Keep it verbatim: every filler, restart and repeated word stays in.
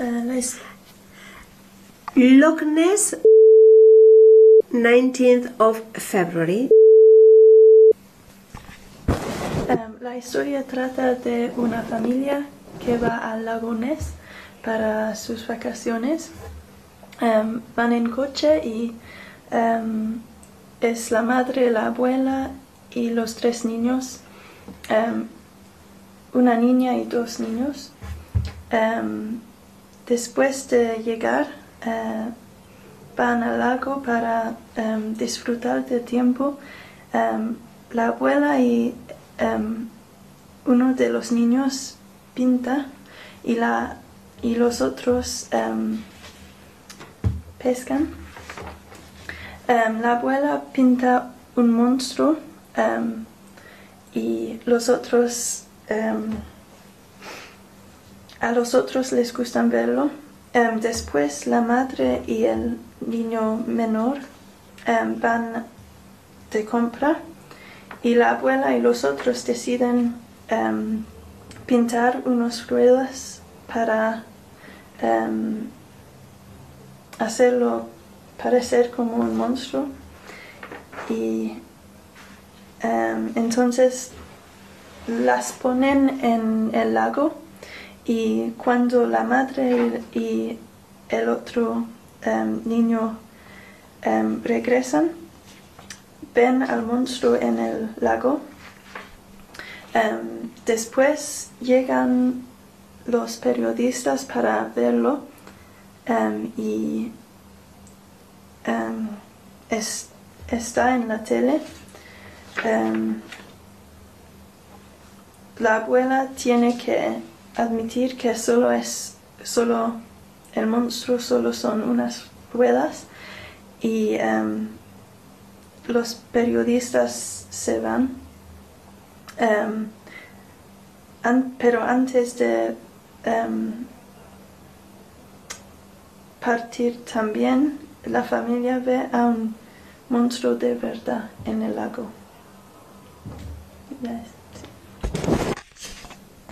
Uh, nice. Loch Ness, nineteenth of February. Um, la historia trata de una familia que va al lago Ness para sus vacaciones. Um, van en coche y um, es la madre, la abuela y los tres niños, um, una niña y dos niños. Um, después de llegar, uh, van al lago para um, disfrutar del tiempo. Um, la abuela y um, uno de los niños pinta y, la, y los otros um, pescan. Um, la abuela pinta un monstruo um, y los otros um, a los otros les gustan verlo. Um, después la madre y el niño menor um, van de compra y la abuela y los otros deciden um, pintar unas ruedas para um, hacerlo parecer como un monstruo. Y um, entonces las ponen en el lago y cuando la madre y el otro um, niño um, regresan, ven al monstruo en el lago. Um, después llegan los periodistas para verlo um, y um, es, está en la tele. Um, la abuela tiene que admitir que solo es solo el monstruo solo son unas ruedas y um, los periodistas se van, um, an, pero antes de um, partir también la familia ve a un monstruo de verdad en el lago. Yes.